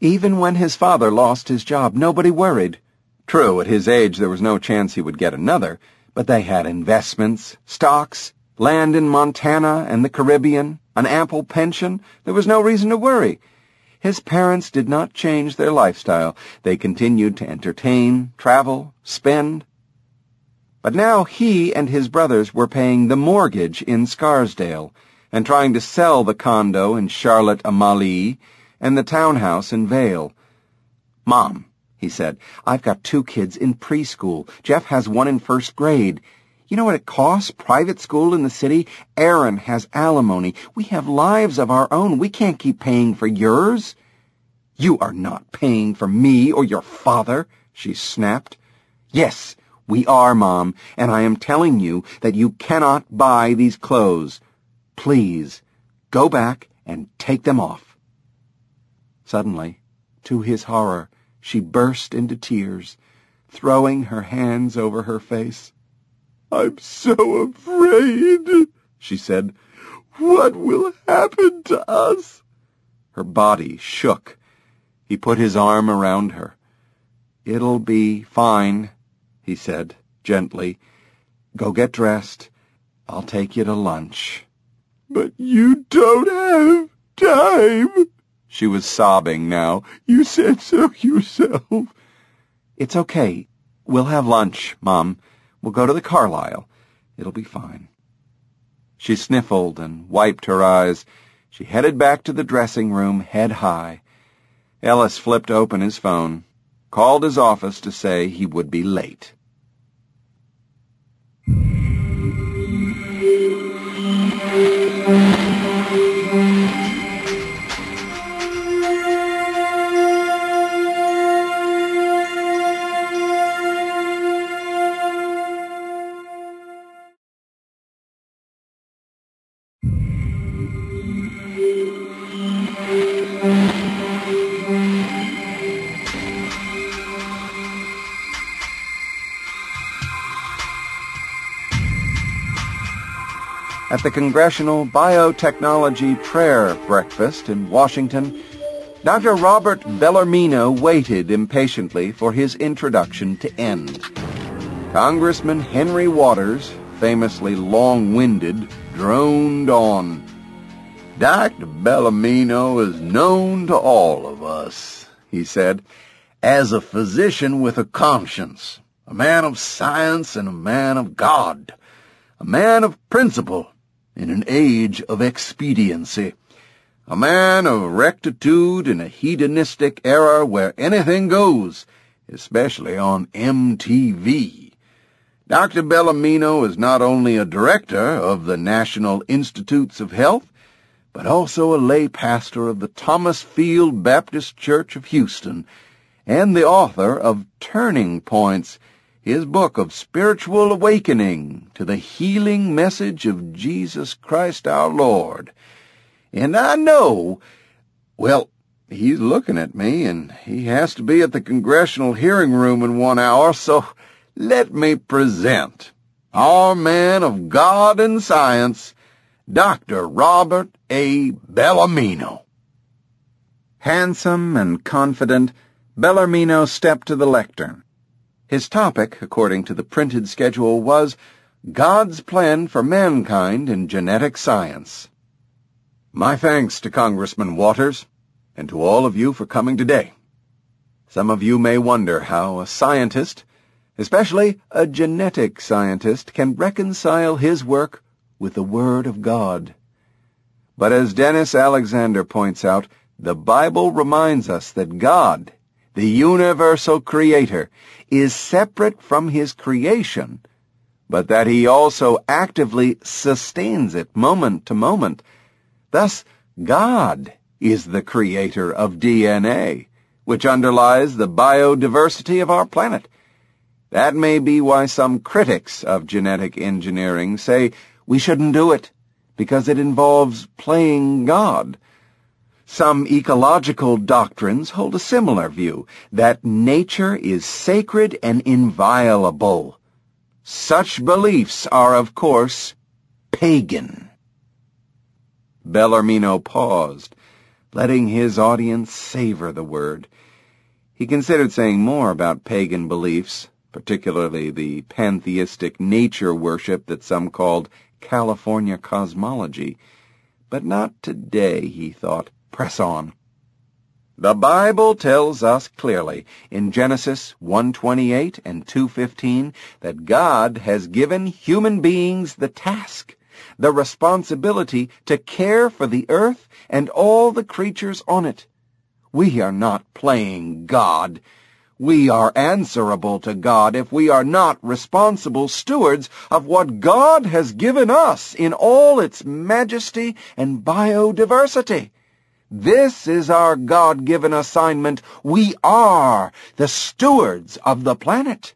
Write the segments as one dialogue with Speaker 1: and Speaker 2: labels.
Speaker 1: Even when his father lost his job, nobody worried. True, at his age there was no chance he would get another, but they had investments, stocks, land in Montana and the Caribbean, an ample pension. There was no reason to worry. His parents did not change their lifestyle. They continued to entertain, travel, spend. But now he and his brothers were paying the mortgage in Scarsdale and trying to sell the condo in Charlotte-Amalie and the townhouse in Vail. "Mom," he said, "I've got 2 kids in preschool. Jeff has 1 in 1st grade. You know what it costs, private school in the city? Aaron has alimony. We have lives of our own. We can't keep paying for yours." "You are not paying for me or your father," she snapped. "Yes, we are, Mom, and I am telling you that you cannot buy these clothes. Please, go back and take them off." Suddenly, to his horror, she burst into tears, throwing her hands over her face. "I'm so afraid," she said. "What will happen to us?" Her body shook. He put his arm around her. "It'll be fine," he said, gently. "Go get dressed. I'll take you to lunch." "But you don't have time." She was sobbing now. "You said so yourself." "It's okay. We'll have lunch, Mom. We'll go to the Carlisle. It'll be fine." She sniffled and wiped her eyes. She headed back to the dressing room, head high. Ellis flipped open his phone, called his office to say he would be late. At the Congressional Biotechnology Prayer Breakfast in Washington, Dr. Robert Bellarmino waited impatiently for his introduction to end. Congressman Henry Waters, famously long-winded, droned on. "Dr. Bellarmino is known to all of us," he said, "as a physician with a conscience, a man of science and a man of God, a man of principle in an age of expediency, a man of rectitude in a hedonistic era where anything goes, especially on MTV. Dr. Bellarmino is not only a director of the National Institutes of Health, but also a lay pastor of the Thomas Field Baptist Church of Houston, and the author of Turning Points, his book of spiritual awakening to the healing message of Jesus Christ our Lord. And I know, well, he's looking at me, and he has to be at the Congressional hearing room in 1 hour, so let me present our man of God and science, Dr. Robert A. Bellarmino. Handsome and confident, Bellarmino stepped to the lectern. His topic, according to the printed schedule, was God's Plan for Mankind in Genetic Science. My thanks to Congressman Waters, and to all of you for coming today. Some of you may wonder how a scientist, especially a genetic scientist, can reconcile his work with the Word of God. But as Dennis Alexander points out, the Bible reminds us that God, the universal creator, is separate from his creation, but that he also actively sustains it moment to moment. Thus, God is the creator of DNA, which underlies the biodiversity of our planet. That may be why some critics of genetic engineering say we shouldn't do it, because it involves playing God. Some ecological doctrines hold a similar view, that nature is sacred and inviolable. Such beliefs are, of course, pagan. Bellarmino paused, letting his audience savor the word. He considered saying more about pagan beliefs, particularly the pantheistic nature worship that some called California cosmology. But not today, he thought. Press on. The Bible tells us clearly in Genesis 1:28 and 2:15 that God has given human beings the task, the responsibility to care for the earth and all the creatures on it. We are not playing God. We are answerable to God if we are not responsible stewards of what God has given us in all its majesty and biodiversity. This is our God-given assignment. We are the stewards of the planet.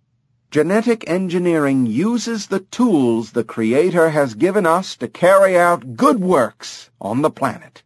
Speaker 1: Genetic engineering uses the tools the Creator has given us to carry out good works on the planet.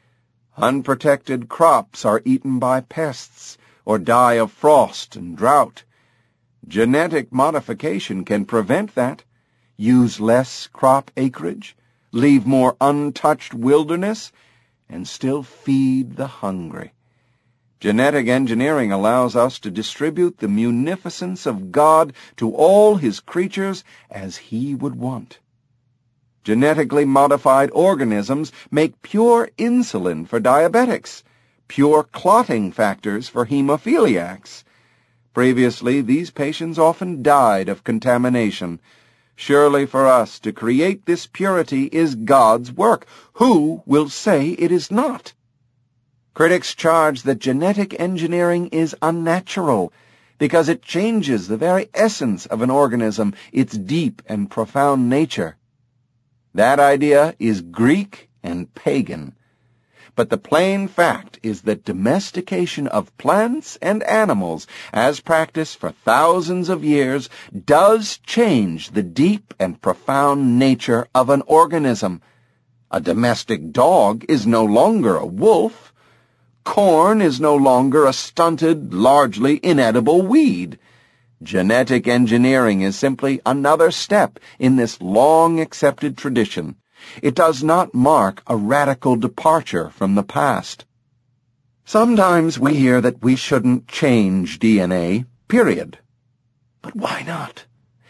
Speaker 1: Unprotected crops are eaten by pests or die of frost and drought. Genetic modification can prevent that, use less crop acreage, leave more untouched wilderness, and still feed the hungry. Genetic engineering allows us to distribute the munificence of God to all his creatures as he would want. Genetically modified organisms make pure insulin for diabetics, pure clotting factors for hemophiliacs. Previously, these patients often died of contamination. Surely for us to create this purity is God's work. Who will say it is not? Critics charge that genetic engineering is unnatural because it changes the very essence of an organism, its deep and profound nature. That idea is Greek and pagan. But the plain fact is that domestication of plants and animals, as practiced for thousands of years, does change the deep and profound nature of an organism. A domestic dog is no longer a wolf. Corn is no longer a stunted, largely inedible weed. Genetic engineering is simply another step in this long-accepted tradition. It does not mark a radical departure from the past. Sometimes we hear that we shouldn't change DNA, period. But why not?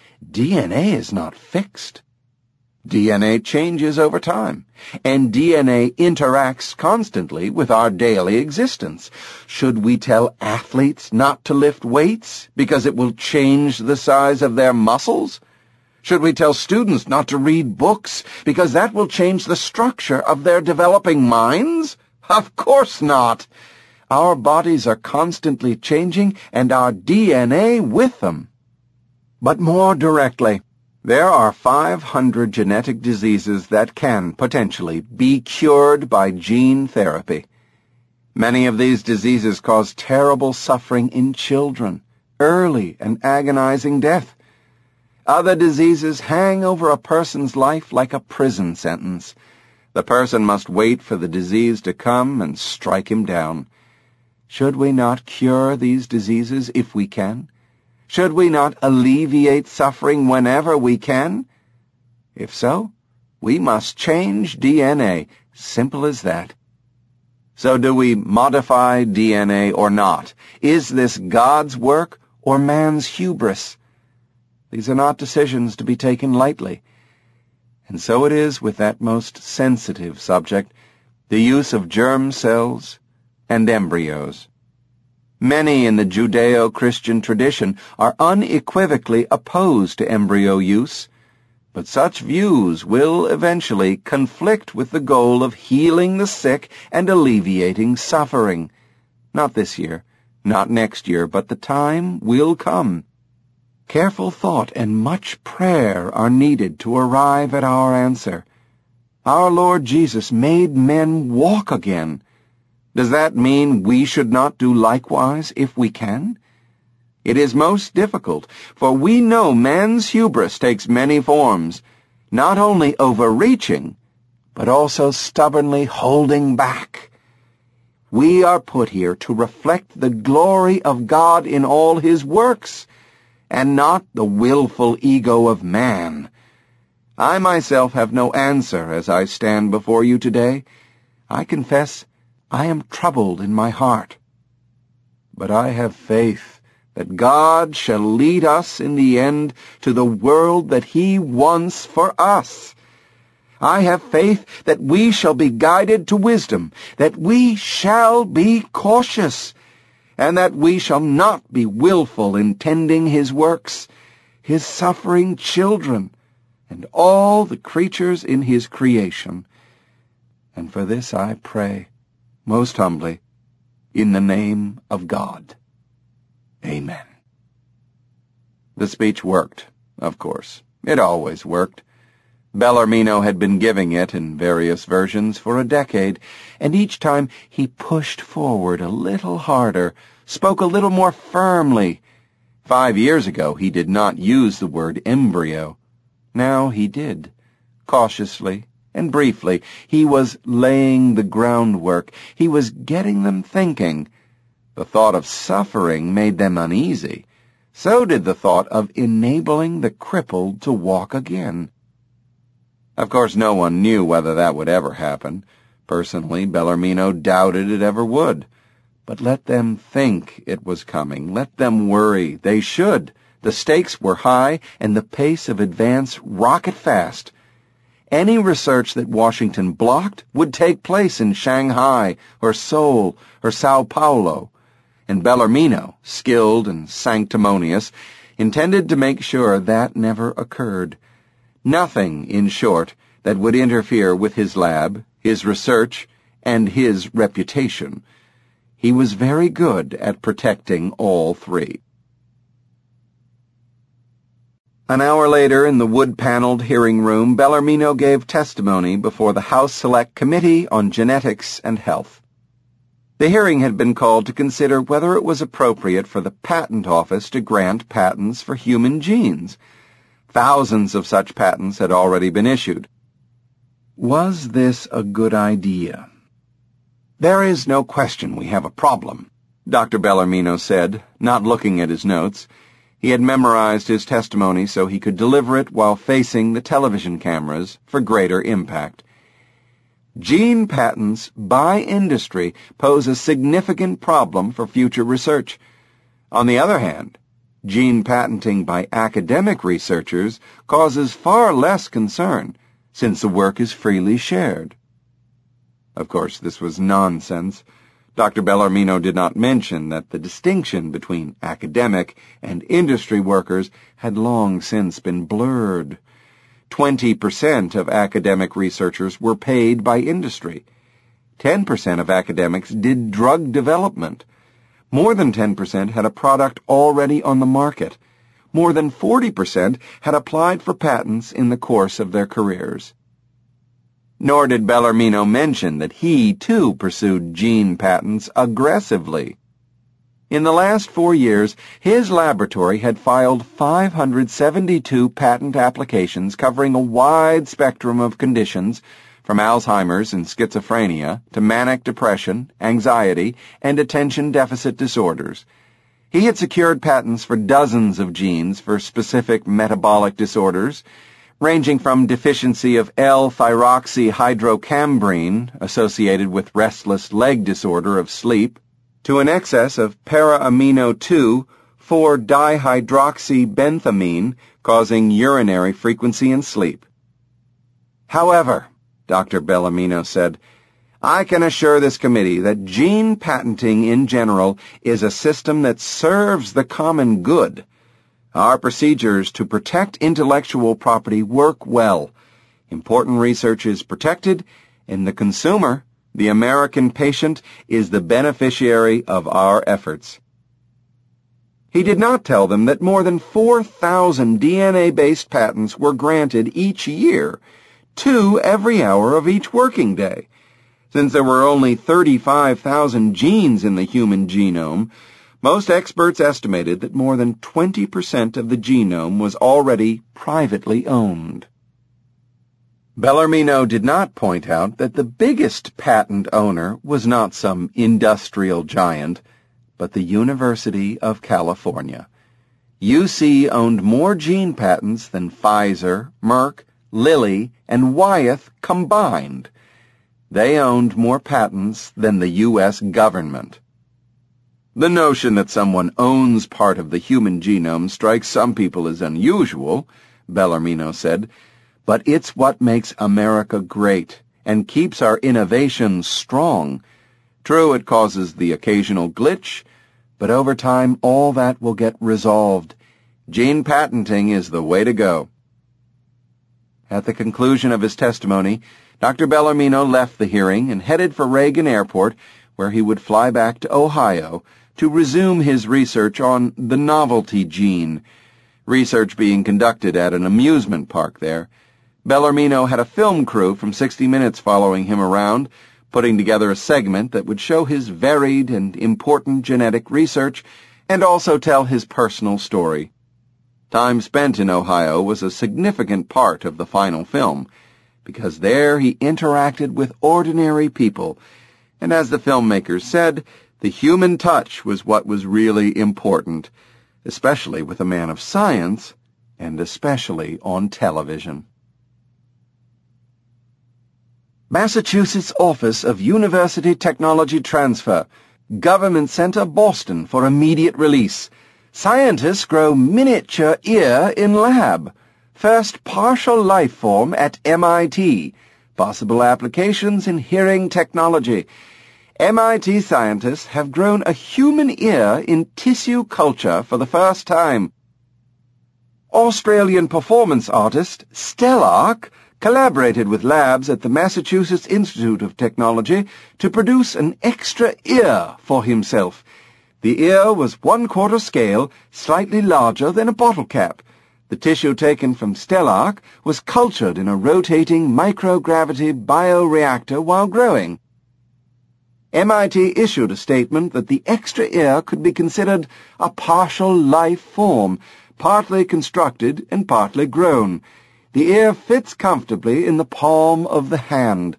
Speaker 1: DNA is not fixed. DNA changes over time, and DNA interacts constantly with our daily existence. Should we tell athletes not to lift weights because it will change the size of their muscles? Should we tell students not to read books because that will change the structure of their developing minds? Of course not. Our bodies are constantly changing and our DNA with them. But more directly, there are 500 genetic diseases that can potentially be cured by gene therapy. Many of these diseases cause terrible suffering in children, early and agonizing death. Other diseases hang over a person's life like a prison sentence. The person must wait for the disease to come and strike him down. Should we not cure these diseases if we can? Should we not alleviate suffering whenever we can? If so, we must change DNA. Simple as that. So do we modify DNA or not? Is this God's work or man's hubris? These are not decisions to be taken lightly. And so it is with that most sensitive subject, the use of germ cells and embryos. Many in the Judeo-Christian tradition are unequivocally opposed to embryo use, but such views will eventually conflict with the goal of healing the sick and alleviating suffering. Not this year, not next year, but the time will come. Careful thought and much prayer are needed to arrive at our answer. Our Lord Jesus made men walk again. Does that mean we should not do likewise if we can? It is most difficult, for we know man's hubris takes many forms, not only overreaching, but also stubbornly holding back. We are put here to reflect the glory of God in all his works, and not the willful ego of man. I myself have no answer as I stand before you today. I confess I am troubled in my heart. But I have faith that God shall lead us in the end to the world that He wants for us. I have faith that we shall be guided to wisdom, that we shall be cautious, and that we shall not be willful in tending His works, His suffering children, and all the creatures in His creation. And for this I pray, most humbly, in the name of God. Amen. The speech worked, of course. It always worked. Bellarmino had been giving it in various versions for a decade, and each time he pushed forward a little harder, spoke a little more firmly. 5 years ago he did not use the word embryo. Now he did, cautiously and briefly. He was laying the groundwork. He was getting them thinking. The thought of suffering made them uneasy. So did the thought of enabling the crippled to walk again. Of course, no one knew whether that would ever happen. Personally, Bellarmino doubted it ever would. But let them think it was coming. Let them worry. They should. The stakes were high, and the pace of advance rocket fast. Any research that Washington blocked would take place in Shanghai or Seoul or Sao Paulo. And Bellarmino, skilled and sanctimonious, intended to make sure that never occurred. Nothing, in short, that would interfere with his lab, his research, and his reputation. He was very good at protecting all three. An hour later, in the wood-paneled hearing room, Bellarmino gave testimony before the House Select Committee on Genetics and Health. The hearing had been called to consider whether it was appropriate for the Patent Office to grant patents for human genes. Thousands of such patents had already been issued. Was this a good idea? "There is no question we have a problem," Dr. Bellarmino said, not looking at his notes. He had memorized his testimony so he could deliver it while facing the television cameras for greater impact. Gene patents by industry pose a significant problem for future research. On the other hand, gene patenting by academic researchers causes far less concern, since the work is freely shared. Of course, this was nonsense. Dr. Bellarmino did not mention that the distinction between academic and industry workers had long since been blurred. 20% of academic researchers were paid by industry. 10% of academics did drug development. More than 10% had a product already on the market. More than 40% had applied for patents in the course of their careers. Nor did Bellarmino mention that he, too, pursued gene patents aggressively. In the last 4 years, his laboratory had filed 572 patent applications covering a wide spectrum of conditions, from Alzheimer's and schizophrenia to manic depression, anxiety, and attention deficit disorders. He had secured patents for dozens of genes for specific metabolic disorders, ranging from deficiency of L-thyroxyhydrocambrine, associated with restless leg disorder of sleep, to an excess of para-amino 2,4-dihydroxybenthamine, causing urinary frequency in sleep. However, Dr. Bellarmino said, "I can assure this committee that gene patenting in general is a system that serves the common good. Our procedures to protect intellectual property work well. Important research is protected, and the consumer, the American patient, is the beneficiary of our efforts." He did not tell them that more than 4,000 DNA-based patents were granted each year, 2 every hour of each working day. Since there were only 35,000 genes in the human genome, most experts estimated that more than 20% of the genome was already privately owned. Bellarmino did not point out that the biggest patent owner was not some industrial giant, but the University of California. UC owned more gene patents than Pfizer, Merck, Lilly, and Wyeth combined. They owned more patents than the U.S. government. The notion that someone owns part of the human genome strikes some people as unusual, Bellarmino said, but it's what makes America great and keeps our innovation strong. True, it causes the occasional glitch, but over time all that will get resolved. Gene patenting is the way to go. At the conclusion of his testimony, Dr. Bellarmino left the hearing and headed for Reagan Airport, where he would fly back to Ohio to resume his research on the novelty gene, research being conducted at an amusement park there. Bellarmino had a film crew from 60 Minutes following him around, putting together a segment that would show his varied and important genetic research and also tell his personal story. Time spent in Ohio was a significant part of the final film, because there he interacted with ordinary people, and as the filmmakers said, the human touch was what was really important, especially with a man of science, and especially on television. Massachusetts Office of University Technology Transfer, Government Center, Boston, for immediate release. Scientists grow miniature ear in lab. First partial life form at MIT. Possible applications in hearing technology. MIT scientists have grown a human ear in tissue culture for the first time. Australian performance artist Stellark collaborated with labs at the Massachusetts Institute of Technology to produce an extra ear for himself. The ear was 1/4 scale, slightly larger than a bottle cap. The tissue taken from Stellark was cultured in a rotating microgravity bioreactor while growing. MIT issued a statement that the extra ear could be considered a partial life form, partly constructed and partly grown. The ear fits comfortably in the palm of the hand.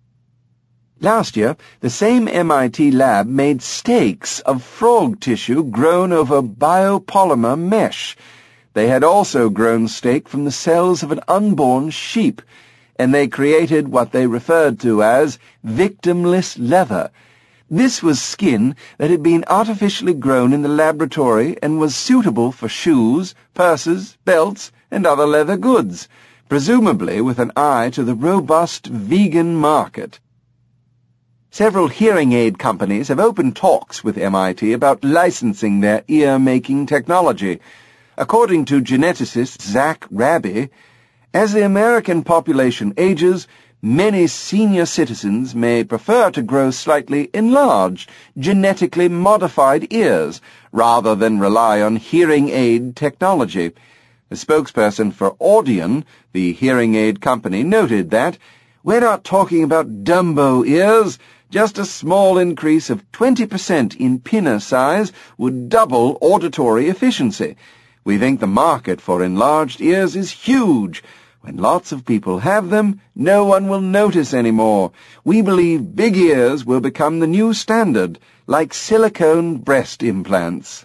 Speaker 1: Last year, the same MIT lab made steaks of frog tissue grown over biopolymer mesh. They had also grown steak from the cells of an unborn sheep, and they created what they referred to as victimless leather. This was skin that had been artificially grown in the laboratory and was suitable for shoes, purses, belts, and other leather goods, presumably with an eye to the robust vegan market. Several hearing aid companies have opened talks with MIT about licensing their ear-making technology. According to geneticist Zach Raby, as the American population ages, many senior citizens may prefer to grow slightly enlarged, genetically modified ears, rather than rely on hearing aid technology. The spokesperson for Audion, the hearing aid company, noted that, "We're not talking about Dumbo ears. Just a small increase of 20% in pinna size would double auditory efficiency. We think the market for enlarged ears is huge. When lots of people have them, no one will notice anymore. We believe big ears will become the new standard, like silicone breast implants."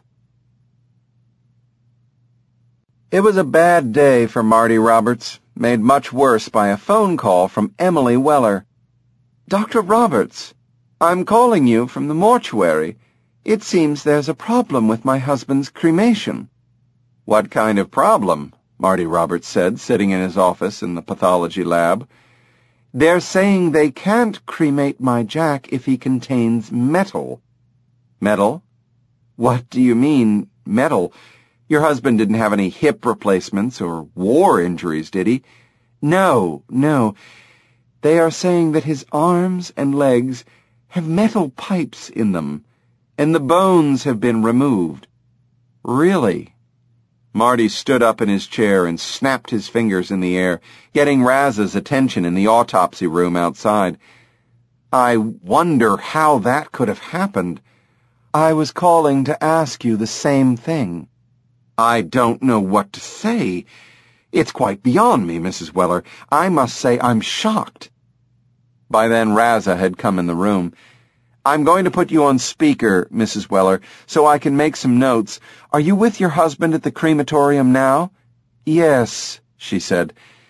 Speaker 1: It was a bad day for Marty Roberts, made much worse by a phone call from Emily Weller. "Dr. Roberts, I'm calling you from the mortuary. It seems there's a problem with my husband's cremation." "What kind of problem?" Marty Roberts said, sitting in his office in the pathology lab. "They're saying they can't cremate my Jack if he contains metal." "Metal? What do you mean, metal? Your husband didn't have any hip replacements or war injuries, did he?" No. They are saying that his arms and legs have metal pipes in them, and the bones have been removed." "Really?" Marty stood up in his chair and snapped his fingers in the air, getting Raz's attention in the autopsy room outside. "I wonder how that could have happened. I was calling to ask you the same thing." "I don't know what to say. It's quite beyond me, Mrs. Weller. I must say I'm shocked." By then Raza had come in the room. "I'm going to put you on speaker, Mrs. Weller, so I can make some notes. Are you with your husband at the crematorium now?" "Yes," she said.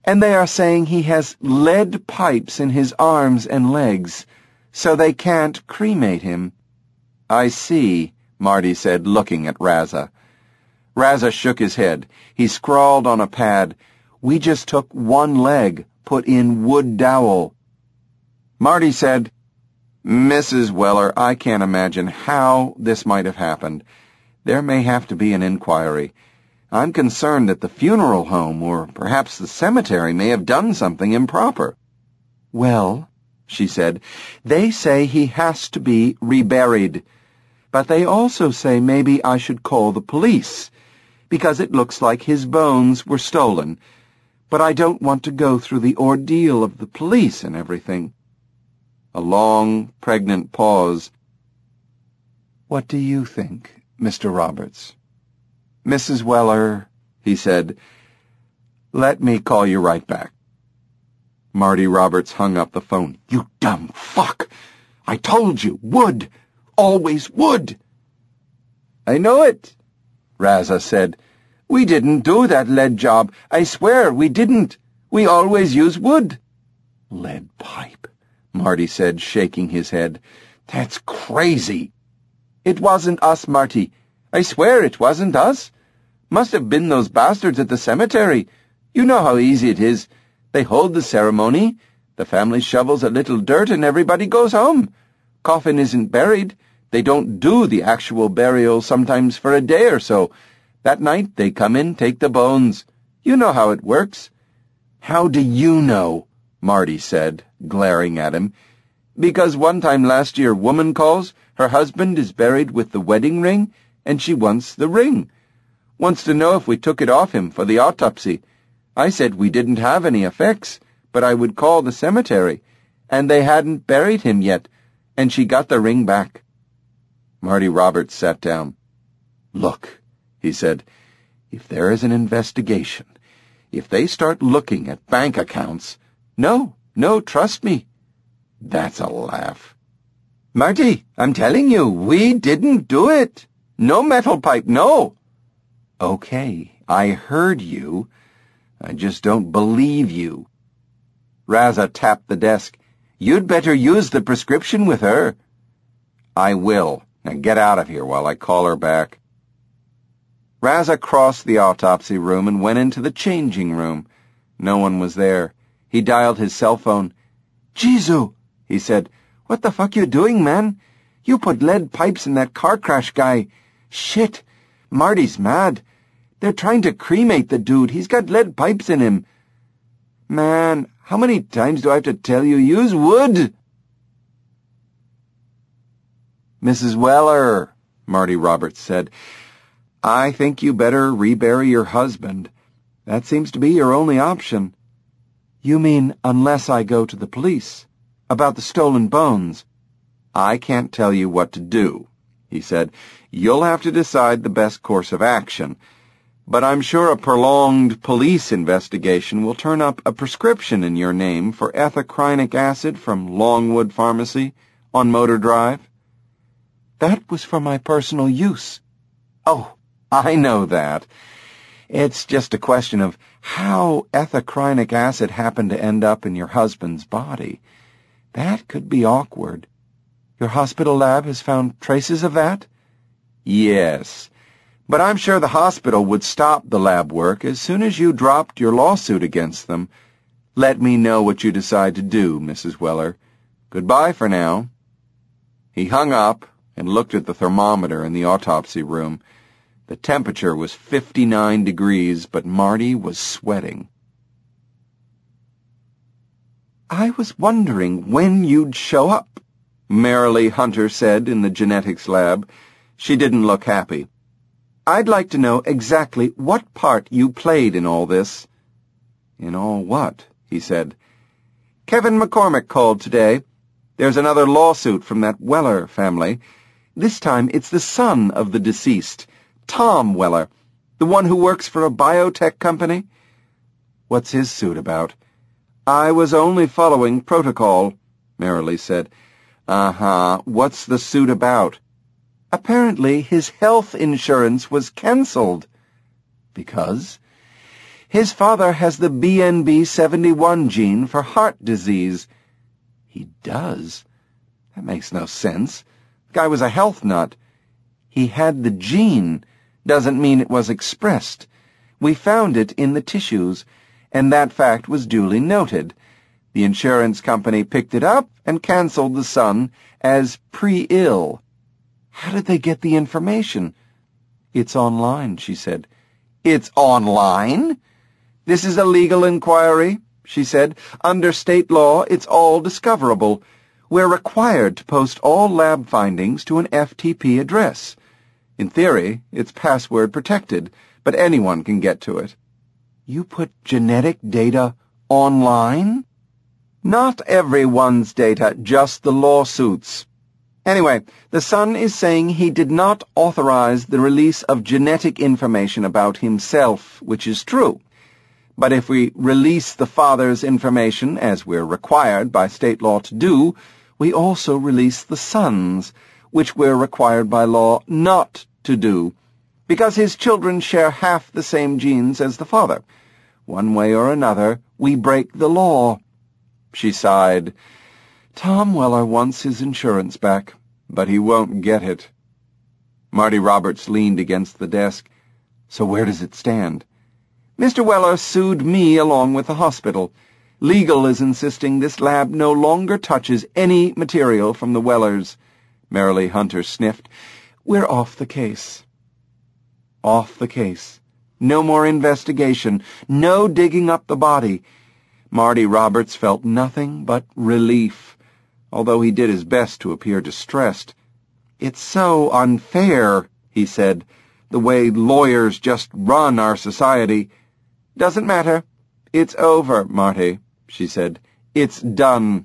Speaker 1: And they are saying he has lead pipes in his arms and legs, so they can't cremate him. I see, Marty said, looking at Raza. Raza shook his head. He scrawled on a pad, "We just took one leg, put in wood dowel." Marty said, "Mrs. Weller, I can't imagine how this might have happened. There may have to be an inquiry. I'm concerned that the funeral home, or perhaps the cemetery, may have done something improper." "Well," she said, "they say he has to be reburied. But they also say maybe I should call the police, because it looks like his bones were stolen. But I don't want to go through the ordeal of the police and everything." A long, pregnant pause. "What do you think, Mr. Roberts?" "Mrs. Weller," he said, "let me call you right back." Marty Roberts hung up the phone. "You dumb fuck! I told you, wood! Always wood!" "I know it," Raza said. "We didn't do that lead job. I swear we didn't. We always use wood." "Lead pipe," Marty said, shaking his head. "That's crazy." "It wasn't us, Marty. I swear it wasn't us. Must have been those bastards at the cemetery. You know how easy it is. They hold the ceremony. The family shovels a little dirt and everybody goes home. Coffin isn't buried. They don't do the actual burial sometimes for a day or so. That night they come in, take the bones. You know how it works." "How do you know?" Marty said, glaring at him. "Because one time last year woman calls, her husband is buried with the wedding ring, and she wants the ring. Wants to know if we took it off him for the autopsy. I said we didn't have any effects, but I would call the cemetery, and they hadn't buried him yet, and she got the ring back." Marty Roberts sat down. "Look," he said, "if there is an investigation, if they start looking at bank accounts—" No, trust me." "That's a laugh." "Marty, I'm telling you, we didn't do it. No metal pipe, no." "Okay, I heard you. I just don't believe you." Raza tapped the desk. "You'd better use the prescription with her." "I will. Now get out of here while I call her back." Raza crossed the autopsy room and went into the changing room. No one was there. He dialed his cell phone. "Jesu," he said. "What the fuck you doing, man? You put lead pipes in that car crash guy. Shit. Marty's mad. They're trying to cremate the dude. He's got lead pipes in him. Man, how many times do I have to tell you? Use wood." "Mrs. Weller," Marty Roberts said, "I think you better rebury your husband. That seems to be your only option." "You mean unless I go to the police? About the stolen bones?" "I can't tell you what to do," he said. "You'll have to decide the best course of action. But I'm sure a prolonged police investigation will turn up a prescription in your name for ethacrynic acid from Longwood Pharmacy on Motor Drive." "That was for my personal use." "Oh, I know that. It's just a question of how ethacrynic acid happened to end up in your husband's body. That could be awkward. Your hospital lab has found traces of that?" "Yes. But I'm sure the hospital would stop the lab work as soon as you dropped your lawsuit against them. Let me know what you decide to do, Mrs. Weller. Goodbye for now." He hung up and looked at the thermometer in the autopsy room. The temperature was 59 degrees, but Marty was sweating. "I was wondering when you'd show up," Marilee Hunter said in the genetics lab. She didn't look happy. "I'd like to know exactly what part you played in all this." "In all what?" he said. "Kevin McCormick called today. There's another lawsuit from that Weller family. This time it's the son of the deceased, Tom Weller, the one who works for a biotech company." "What's his suit about?" "I was only following protocol," Marilee said. "Uh-huh. What's the suit about?" "Apparently his health insurance was canceled." "Because?" His father has the BNB71 gene for heart disease. He does? That makes no sense. The guy was a health nut. He had the gene. Doesn't mean it was expressed. We found it in the tissues, and that fact was duly noted. The insurance company picked it up and canceled the son as pre-ill. How did they get the information? It's online, she said. It's online? This is a legal inquiry, she said. Under state law, it's all discoverable. We're required to post all lab findings to an FTP address. In theory, it's password protected, but anyone can get to it. You put genetic data online? Not everyone's data, just the lawsuits. Anyway, the son is saying he did not authorize the release of genetic information about himself, which is true. But if we release the father's information, as we're required by state law to do, we also release the son's, which we're required by law not to do, because his children share half the same genes as the father. One way or another, we break the law. She sighed. Tom Weller wants his insurance back, but he won't get it. Marty Roberts leaned against the desk. So where does it stand? Mr. Weller sued me along with the hospital. Legal is insisting this lab no longer touches any material from the Wellers. Marilee Hunter sniffed. We're off the case. Off the case. No more investigation. No digging up the body. Marty Roberts felt nothing but relief, although he did his best to appear distressed. It's so unfair, he said, the way lawyers just run our society. Doesn't matter. It's over, Marty, she said. It's done.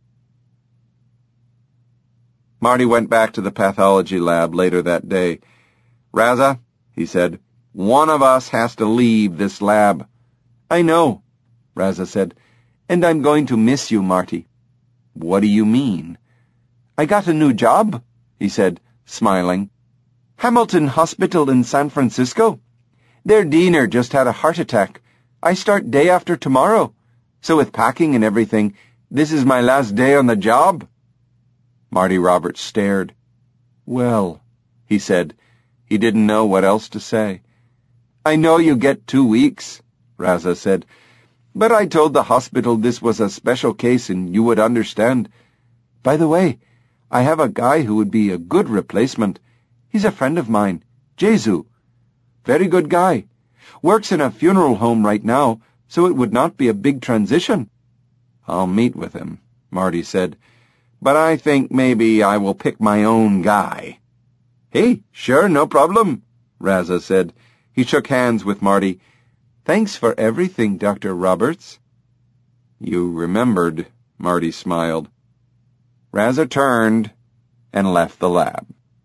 Speaker 1: Marty went back to the pathology lab later that day. Raza, he said, one of us has to leave this lab. I know, Raza said, and I'm going to miss you, Marty. What do you mean? I got a new job, he said, smiling. Hamilton Hospital in San Francisco. Their diener just had a heart attack. I start day after tomorrow. So with packing and everything, this is my last day on the job. Marty Roberts stared. Well, he said. He didn't know what else to say. I know you get 2 weeks, Raza said. But I told the hospital this was a special case and you would understand. By the way, I have a guy who would be a good replacement. He's a friend of mine, Jesu. Very good guy. Works in a funeral home right now, so it would not be a big transition. I'll meet with him, Marty said. But I think maybe I will pick my own guy. Hey, sure, no problem, Raza said. He shook hands with Marty. Thanks for everything, Dr. Roberts. You remembered, Marty smiled. Raza turned and left the lab.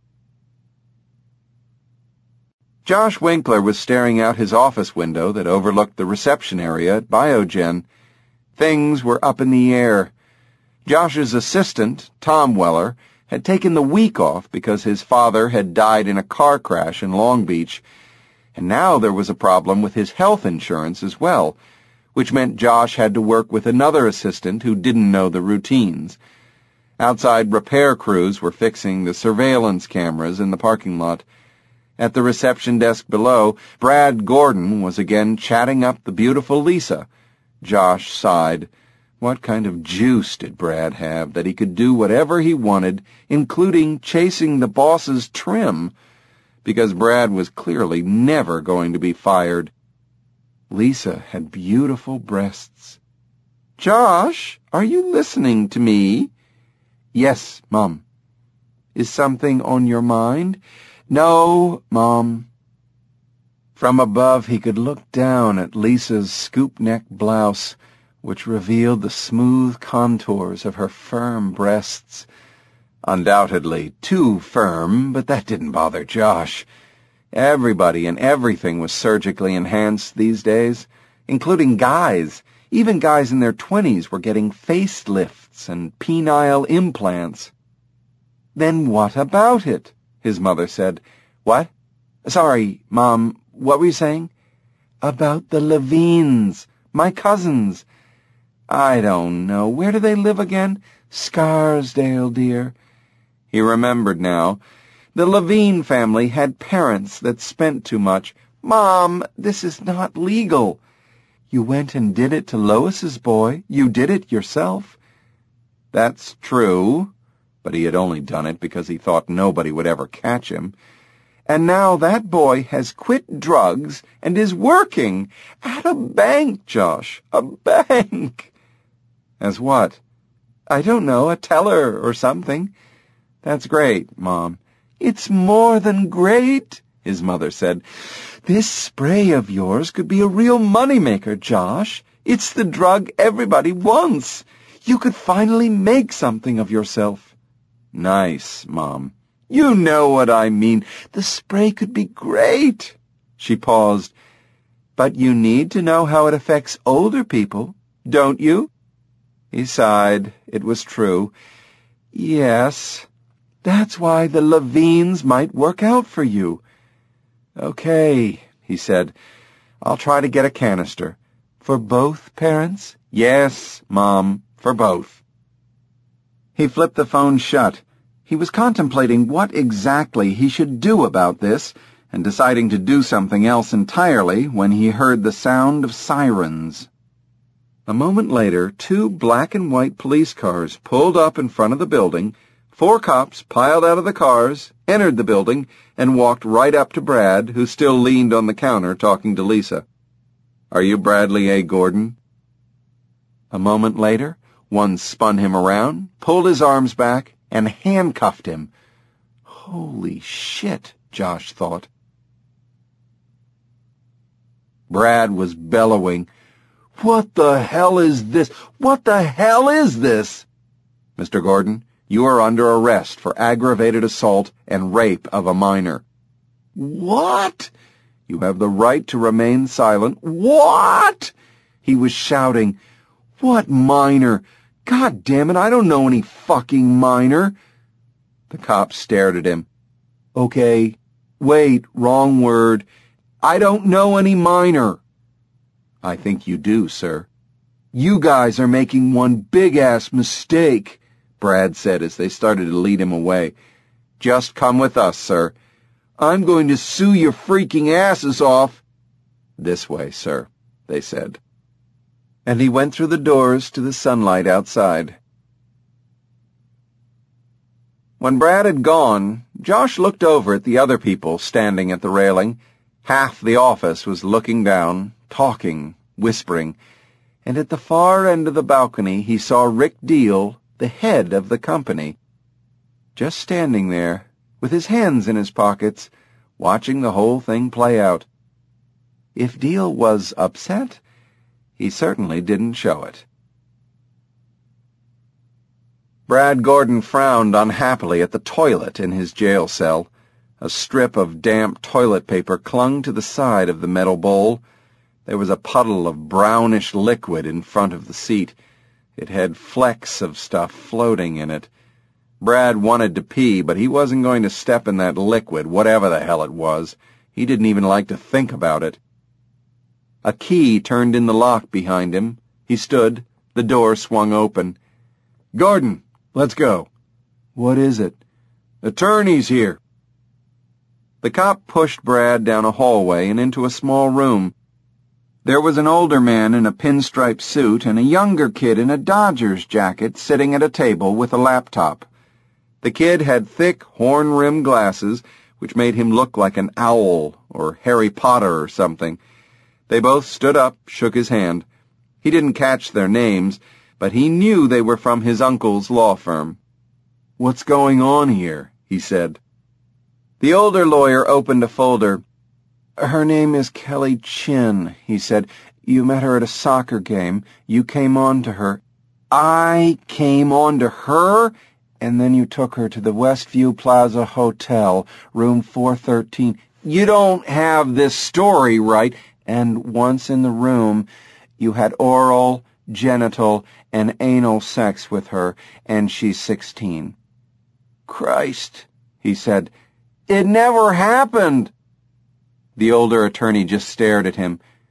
Speaker 1: Josh Winkler was staring out his office window that overlooked the reception area at Biogen. Things were up in the air. Josh's assistant, Tom Weller, had taken the week off because his father had died in a car crash in Long Beach, and now there was a problem with his health insurance as well, which meant Josh had to work with another assistant who didn't know the routines. Outside repair crews were fixing the surveillance cameras in the parking lot. At the reception desk below, Brad Gordon was again chatting up the beautiful Lisa. Josh sighed. What kind of juice did Brad have that he could do whatever he wanted, including chasing the boss's trim? Because Brad was clearly never going to be fired. Lisa had beautiful breasts. Josh, are you listening to me? Yes, Mom. Is something on your mind? No, Mom. From above he could look down at Lisa's scoop-neck blouse, which revealed the smooth contours of her firm breasts. Undoubtedly too firm, but that didn't bother Josh. Everybody and everything was surgically enhanced these days, including guys. Even guys in their 20s were getting facelifts and penile implants. Then what about it? His mother said. What? Sorry, Mom, what were you saying? About the Levines, my cousins. I don't know. Where do they live again? Scarsdale, dear. He remembered now. The Levine family had parents that spent too much. Mom, this is not legal. You went and did it to Lois's boy. You did it yourself. That's true, but he had only done it because he thought nobody would ever catch him. And now that boy has quit drugs and is working at a bank, Josh. A bank. As what? I don't know, a teller or something. That's great, Mom. It's more than great, his mother said. This spray of yours could be a real moneymaker, Josh. It's the drug everybody wants. You could finally make something of yourself. Nice, Mom. You know what I mean. The spray could be great. She paused. But you need to know how it affects older people, don't you? He sighed. It was true. Yes, that's why the Levines might work out for you. Okay, he said. I'll try to get a canister. For both parents? Yes, Mom, for both. He flipped the phone shut. He was contemplating what exactly he should do about this, and deciding to do something else entirely when he heard the sound of sirens. A moment later, 2 black and white police cars pulled up in front of the building. 4 cops piled out of the cars, entered the building, and walked right up to Brad, who still leaned on the counter talking to Lisa. Are you Bradley A. Gordon? A moment later, one spun him around, pulled his arms back, and handcuffed him. Holy shit, Josh thought. Brad was bellowing. What the hell is this? What the hell is this? Mr. Gordon, you are under arrest for aggravated assault and rape of a minor. What? You have the right to remain silent. What? He was shouting. What minor? God damn it, I don't know any fucking minor. The cop stared at him. Okay, wait, wrong word. I don't know any minor. I think you do, sir. You guys are making one big-ass mistake, Brad said as they started to lead him away. Just come with us, sir. I'm going to sue your freaking asses off. This way, sir, they said. And he went through the doors to the sunlight outside. When Brad had gone, Josh looked over at the other people standing at the railing. Half the office was looking down, talking, whispering, and at the far end of the balcony he saw Rick Deal, the head of the company, just standing there, with his hands in his pockets, watching the whole thing play out. If Deal was upset, he certainly didn't show it. Brad Gordon frowned unhappily at the toilet in his jail cell. A strip of damp toilet paper clung to the side of the metal bowl. There was a puddle of brownish liquid in front of the seat. It had flecks of stuff floating in it. Brad wanted to pee, but he wasn't going to step in that liquid, whatever the hell it was. He didn't even like to think about it. A key turned in the lock behind him. He stood. The door swung open. Gordon, let's go. What is it? Attorney's here. The cop pushed Brad down a hallway and into a small room. There was an older man in a pinstripe suit and a younger kid in a Dodgers jacket sitting at a table with a laptop. The kid had thick, horn-rimmed glasses, which made him look like an owl or Harry Potter or something. They both stood up, shook his hand. He didn't catch their names, but he knew they were from his uncle's law firm. What's going on here? He said. The older lawyer opened a folder. Her name is Kelly Chin, he said. You met her at a soccer game. You came on to her. I came on to her? And then you took her to the Westview Plaza Hotel, room 413. You don't have this story right. And once in the room, you had oral, genital, and anal sex with her, and she's 16. Christ, he said. It never happened. The older attorney just stared at him.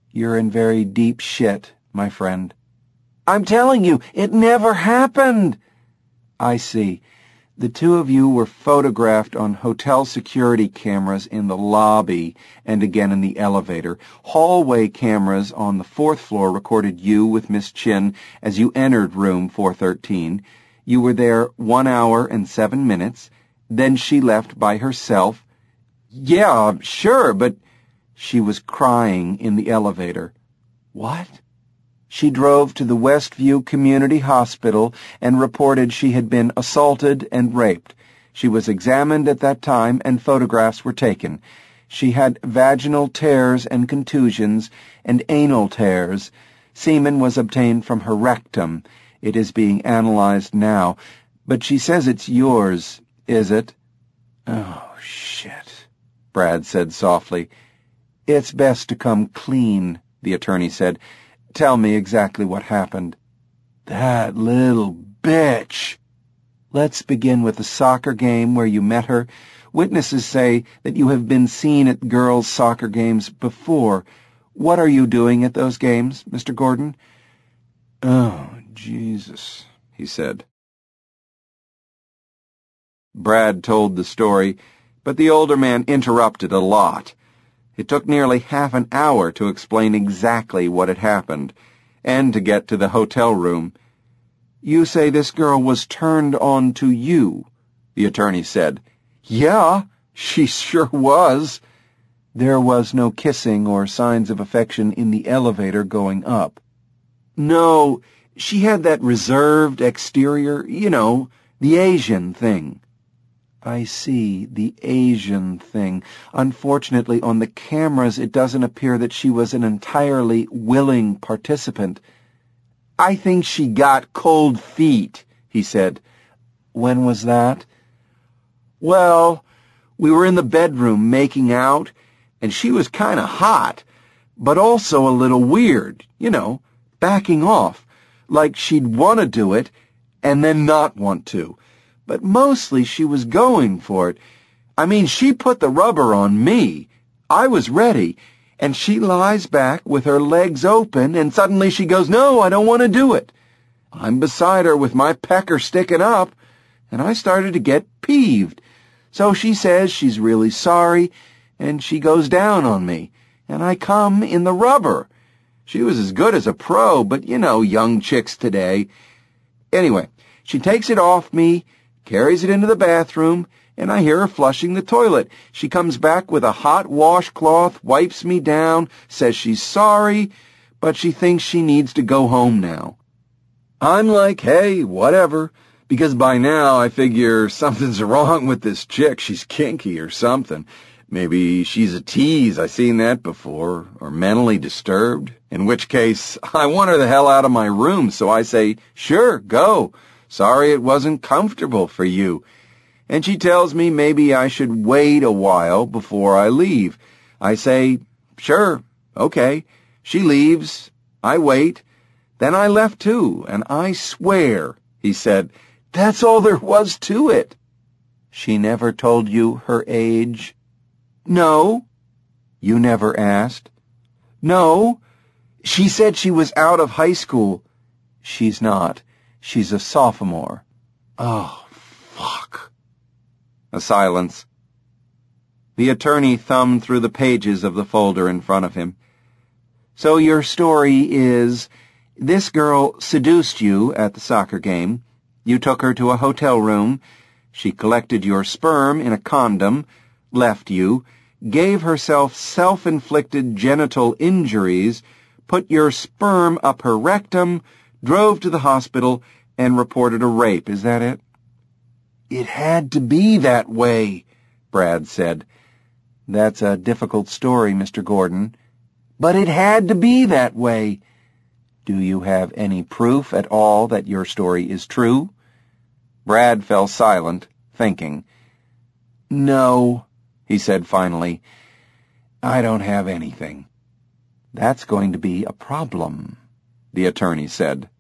Speaker 1: You're in very deep shit, my friend. I'm telling you, it never happened. I see. The two of you were photographed on hotel security cameras in the lobby and again in the elevator. Hallway cameras on the 4th floor recorded you with Miss Chin as you entered room 413. You were there 1 hour and 7 minutes. Then she left by herself. Yeah, sure, but she was crying in the elevator. What? She drove to the Westview Community Hospital and reported she had been assaulted and raped. She was examined at that time and photographs were taken. She had vaginal tears and contusions and anal tears. Semen was obtained from her rectum. It is being analyzed now. But she says it's yours, is it? Oh, shit, Brad said softly. It's best to come clean, the attorney said. Tell me exactly what happened. That little bitch. Let's begin with the soccer game where you met her. Witnesses say that you have been seen at girls' soccer games before. What are you doing at those games, Mr. Gordon? Oh, Jesus, he said. Brad told the story, but the older man interrupted a lot. It took nearly half an hour to explain exactly what had happened, and to get to the hotel room. You say this girl was turned on to you, the attorney said. Yeah, she sure was. There was no kissing or signs of affection in the elevator going up. No, she had that reserved exterior, the Asian thing. I see, the Asian thing. Unfortunately, on the cameras, it doesn't appear that she was an entirely willing participant. I think she got cold feet, he said. When was that? Well, we were in the bedroom making out, and she was kind of hot, but also a little weird, backing off, like she'd want to do it and then not want to. But mostly she was going for it. I mean, she put the rubber on me. I was ready, and she lies back with her legs open, and suddenly she goes, no, I don't want to do it. I'm beside her with my pecker sticking up, and I started to get peeved. So she says she's really sorry, and she goes down on me, and I come in the rubber. She was as good as a pro, but young chicks today. Anyway, she takes it off me, carries it into the bathroom, and I hear her flushing the toilet. She comes back with a hot washcloth, wipes me down, says she's sorry, but she thinks she needs to go home now. I'm like, hey, whatever, because by now I figure something's wrong with this chick. She's kinky or something. Maybe she's a tease, I've seen that before, or mentally disturbed, in which case I want her the hell out of my room, so I say, sure, go. Sorry it wasn't comfortable for you. And she tells me maybe I should wait a while before I leave. I say, sure, okay. She leaves. I wait. Then I left too, and I swear, he said, that's all there was to it. She never told you her age? No. You never asked? No. She said she was out of high school. She's not. She's a sophomore. Oh, fuck. A silence. The attorney thumbed through the pages of the folder in front of him. So your story is, this girl seduced you at the soccer game. You took her to a hotel room. She collected your sperm in a condom, left you, gave herself self-inflicted genital injuries, put your sperm up her rectum, drove to the hospital, and reported a rape. Is that it? It had to be that way, Brad said. That's a difficult story, Mr. Gordon. But it had to be that way. Do you have any proof at all that your story is true? Brad fell silent, thinking. No, he said finally. I don't have anything. That's going to be a problem, the attorney said.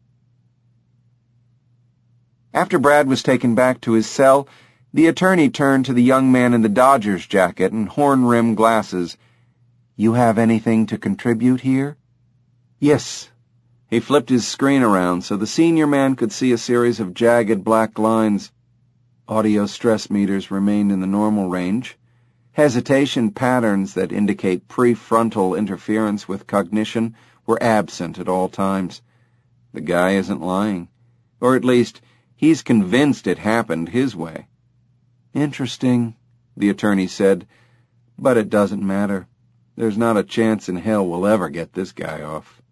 Speaker 1: After Brad was taken back to his cell, the attorney turned to the young man in the Dodgers jacket and horn-rimmed glasses. You have anything to contribute here? Yes. He flipped his screen around so the senior man could see a series of jagged black lines. Audio stress meters remained in the normal range. Hesitation patterns that indicate prefrontal interference with cognition were absent at all times. The guy isn't lying. Or at least, he's convinced it happened his way. Interesting, the attorney said, but it doesn't matter. There's not a chance in hell we'll ever get this guy off.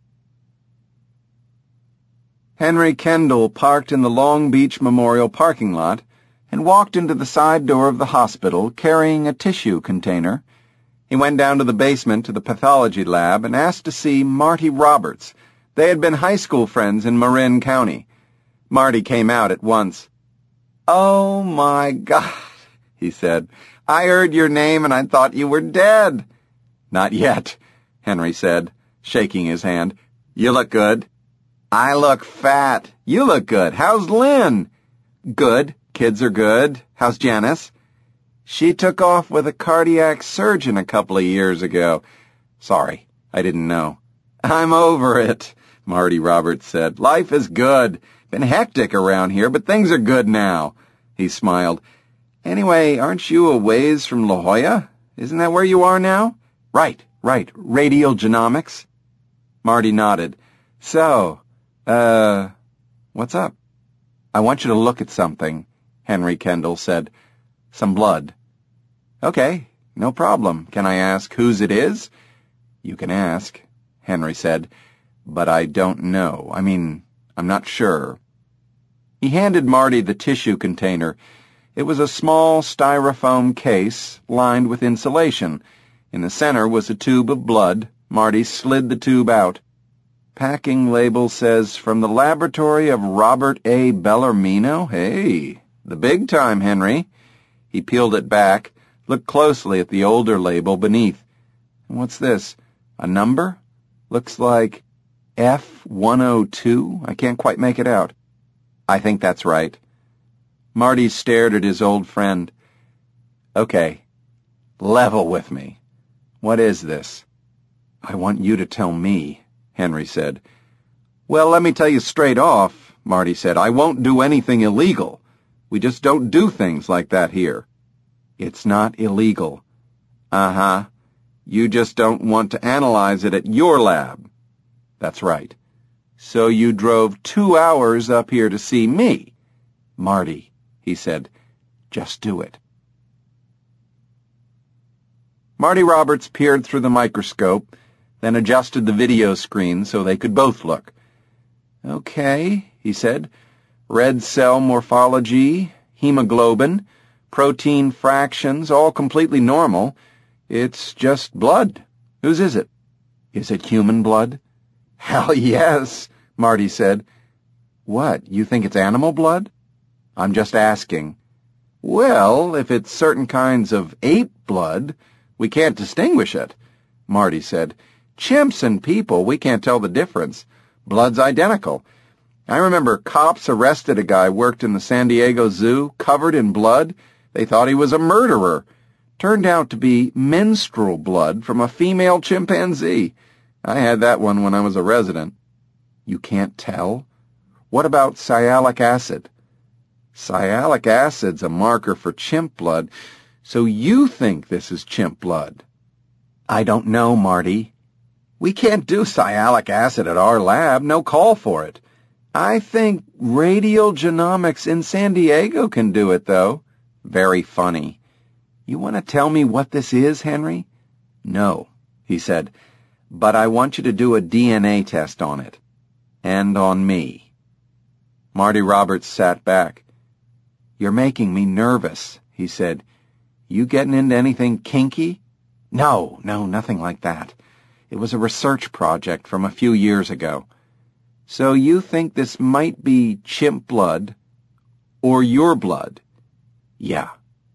Speaker 1: Henry Kendall parked in the Long Beach Memorial parking lot and walked into the side door of the hospital carrying a tissue container. He went down to the basement to the pathology lab and asked to see Marty Roberts. They had been high school friends in Marin County. Marty came out at once. "Oh, my God," he said. "I heard your name and I thought you were dead." "Not yet," Henry said, shaking his hand. "You look good." "I look fat. You look good. How's Lynn?" "Good. Kids are good. How's Janice?" "She took off with a cardiac surgeon a couple of years ago." "Sorry, I didn't know." "I'm over it," Marty Roberts said. "Life is good. Been hectic around here, but things are good now." He smiled. "Anyway, aren't you a ways from La Jolla? Isn't that where you are now?" Right. Radial genomics." Marty nodded. "So, what's up?" "I want you to look at something," Henry Kendall said. "Some blood." "Okay, no problem. Can I ask whose it is?" "You can ask," Henry said, "but I don't know. I'm not sure." He handed Marty the tissue container. It was a small styrofoam case lined with insulation. In the center was a tube of blood. Marty slid the tube out. Packing label says, "From the laboratory of Robert A. Bellarmino." Hey, the big time, Henry. He peeled it back, looked closely at the older label beneath. "What's this? A number? Looks like F102. I can't quite make it out." "I think that's right." Marty stared at his old friend. "Okay, level with me. What is this?" "I want you to tell me," Henry said. "Well, let me tell you straight off," Marty said. "I won't do anything illegal. We just don't do things like that here." "It's not illegal." "Uh-huh. You just don't want to analyze it at your lab." "That's right. So you drove 2 hours up here to see me." "Marty," he said, "just do it." Marty Roberts peered through the microscope, then adjusted the video screen so they could both look. "Okay," he said. "Red cell morphology, hemoglobin, protein fractions, all completely normal. It's just blood. Whose is it?" "Is it human blood?" "Hell yes," Marty said. "What, you think it's animal blood?" "I'm just asking." "Well, if it's certain kinds of ape blood, we can't distinguish it," Marty said. "Chimps and people, we can't tell the difference. Blood's identical. I remember cops arrested a guy worked in the San Diego Zoo, covered in blood. They thought he was a murderer. Turned out to be menstrual blood from a female chimpanzee. I had that one when I was a resident." "You can't tell? What about sialic acid?" "Sialic acid's a marker for chimp blood. So you think this is chimp blood?" "I don't know, Marty. We can't do sialic acid at our lab. No call for it. I think Radial Genomics in San Diego can do it, though." "Very funny. You want to tell me what this is, Henry?" "No," he said, "but I want you to do a DNA test on it. And on me." Marty Roberts sat back. "You're making me nervous," he said. "You getting into anything kinky?" No, nothing like that. It was a research project from a few years ago." "So you think this might be chimp blood, or your blood?" "Yeah.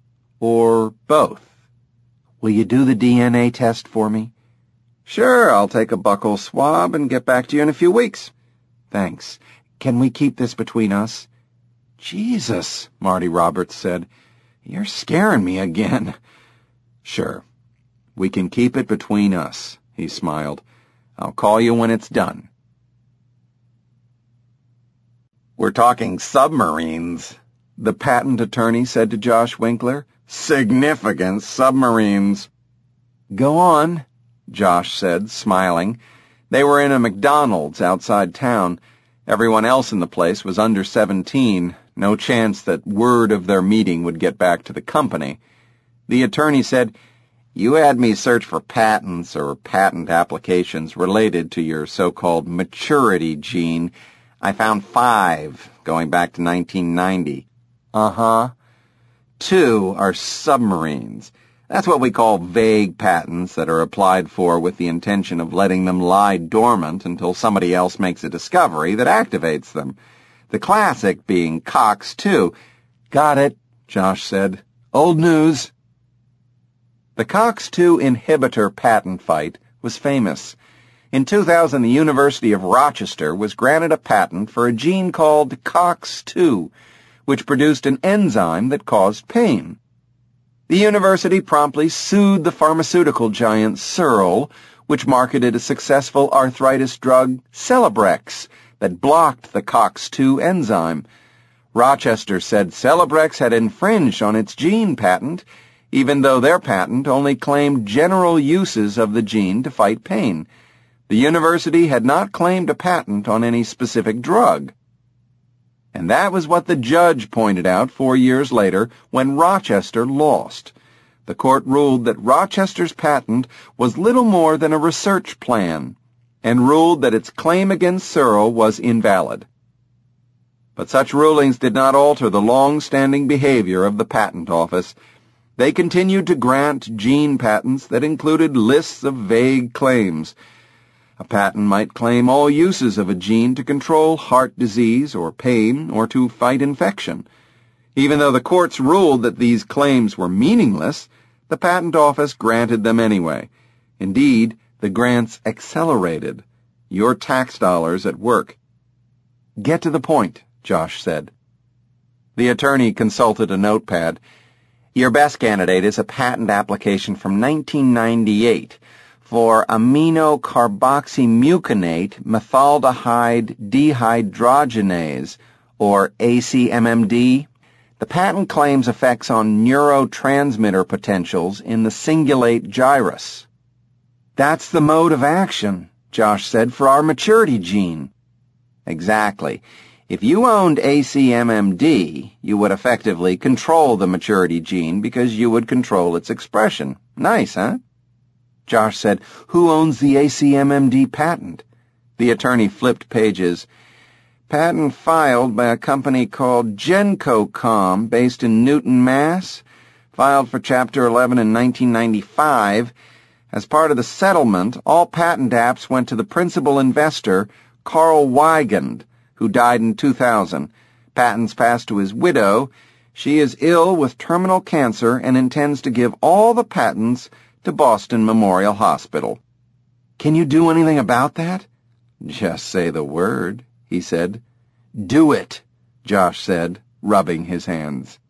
Speaker 1: Or both." "Will you do the DNA test for me?" "Sure, I'll take a buccal swab and get back to you in a few weeks." "Thanks. Can we keep this between us?" "Jesus," Marty Roberts said. "You're scaring me again." "Sure. We can keep it between us, he smiled. I'll call you when it's done. We're talking submarines, the patent attorney said to Josh Winkler. Significant submarines. Go on, Josh said, smiling. They were in a McDonald's outside town. Everyone else in the place was under 17. No chance that word of their meeting would get back to the company. The attorney said, You had me search for patents or patent applications related to your so-called maturity gene. I found 5, going back to 1990. Uh-huh. 2 are submarines. That's what we call vague patents that are applied for with the intention of letting them lie dormant until somebody else makes a discovery that activates them. The classic being COX-2. Got it, Josh said. Old news. The COX-2 inhibitor patent fight was famous. In 2000, the University of Rochester was granted a patent for a gene called COX-2, which produced an enzyme that caused pain. The university promptly sued the pharmaceutical giant Searle, which marketed a successful arthritis drug, Celebrex, that blocked the COX-2 enzyme. Rochester said Celebrex had infringed on its gene patent, even though their patent only claimed general uses of the gene to fight pain. The university had not claimed a patent on any specific drug. And that was what the judge pointed out 4 years later when Rochester lost. The court ruled that Rochester's patent was little more than a research plan, and ruled that its claim against Searle was invalid. But such rulings did not alter the long-standing behavior of the Patent Office. They continued to grant gene patents that included lists of vague claims. A patent might claim all uses of a gene to control heart disease or pain or to fight infection. Even though the courts ruled that these claims were meaningless, the Patent Office granted them anyway. Indeed, the grants accelerated. Your tax dollars at work. Get to the point, Josh said. The attorney consulted a notepad. Your best candidate is a patent application from 1998. For aminocarboxymucinate methaldehyde dehydrogenase, or ACMMD. The patent claims effects on neurotransmitter potentials in the cingulate gyrus. That's the mode of action, Josh said, for our maturity gene. Exactly. If you owned ACMMD, you would effectively control the maturity gene because you would control its expression. Nice, huh? Josh said, Who owns the ACMMD patent? The attorney flipped pages. Patent filed by a company called GencoCom, based in Newton, Mass. Filed for Chapter 11 in 1995. As part of the settlement, all patent apps went to the principal investor, Carl Weigand, who died in 2000. Patents passed to his widow. She is ill with terminal cancer and intends to give all the patents to Boston Memorial Hospital. Can you do anything about that? Just say the word, he said. Do it, Josh said, rubbing his hands.